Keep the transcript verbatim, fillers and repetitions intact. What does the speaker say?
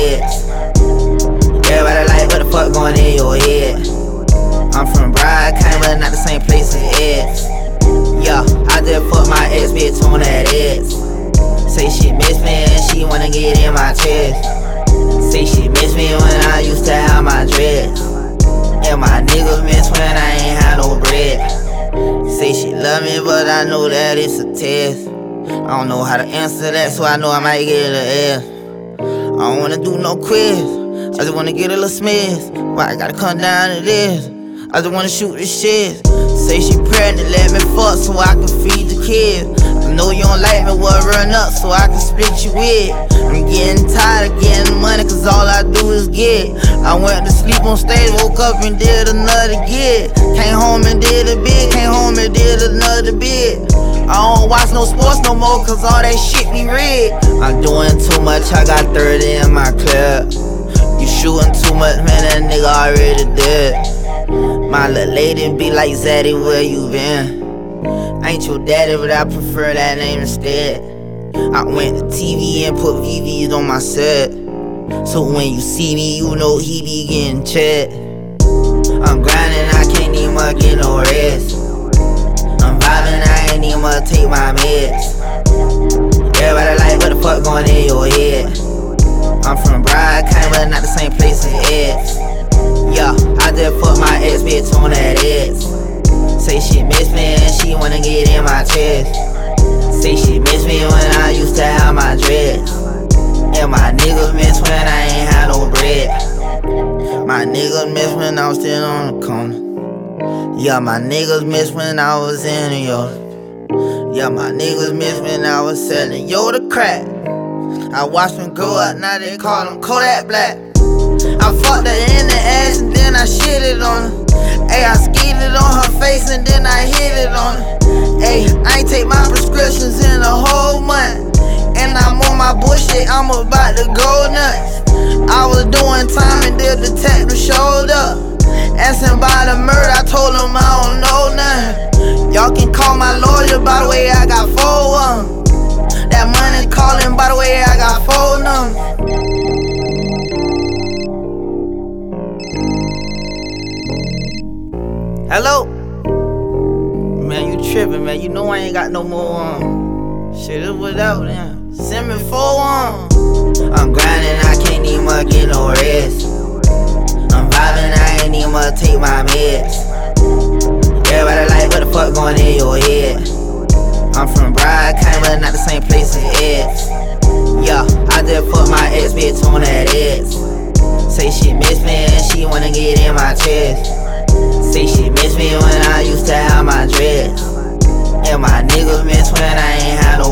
ex. Everybody like, what the fuck going in your head? I'm from Bride, County, but not the same place as ex. Yeah, I just fucked my ex bitch on that ex. Say she miss me and she wanna get in my chest. Say she miss me when I used to have my dreads. And my niggas miss when I ain't had no bread. Say she love me, but I know that it's a test. I don't know how to answer that, so I know I might get an F. I don't wanna do no quiz, I just wanna get a little smiz. Why I gotta come down to this? I just wanna shoot this shit. Say she pregnant, let me fuck so I can feed the kids. I know you don't like me, well run up so I can split you with. I'm getting tired of getting money cause all I do is get. I went to sleep on stage, woke up and did another gig. Came home and did a bit, came home and did another bit. I don't watch no sports no more cause all that shit be red. I'm doing too much, I got thirty in my clip. You shooting too much, man, that nigga already dead. My little lady be like, Zaddy, where you been? I ain't your daddy, but I prefer that name instead. I went to T V and put V Vs on my set. So when you see me, you know he be getting checked. I'm grinding, I can't even get no rest. I'm vibing, I ain't even take my meds. Everybody like, what the fuck going in your head? I'm from Bride, County, but not the same place as ex. Yeah, I just fucked my ex bitch on that ex. Say she miss me and she wanna get in my chest. Say she miss me when I used to have my dreads. And my niggas miss when I ain't had no bread. My niggas miss when I was still on the corner. Yeah, my niggas miss when I was in New York. Yeah, my niggas miss when I was selling yo the crack. I watched them grow up, now they call them Kodak Black. I fucked her in the ass and then I shitted on her. Ayy, I skeeted on her face and then I hit it on her. Ayy, I ain't take my prescriptions in a whole month. And I'm on my bullshit, I'm about to go nuts. I was doing time and the detective showed up. Asking about the murder, I told him I don't know nothing. Y'all can call my lawyer, by the way, I got four of them. That money calling, by the way, I got four numbers. Hello? Man, you tripping, man. You know I ain't got no more um shit, it's without them. Send me four um I'm grinding, I can't even get no rest. I'm vibing, I ain't even take my meds. Everybody like, what the fuck going in your head? I'm from Bride, County, but not the same place as ex. Yeah, I just fucked my ex bitch on that ex. Say she miss me and she wanna get in my chest. Say she miss me when I used to have my dreads. And my niggas miss when I ain't had no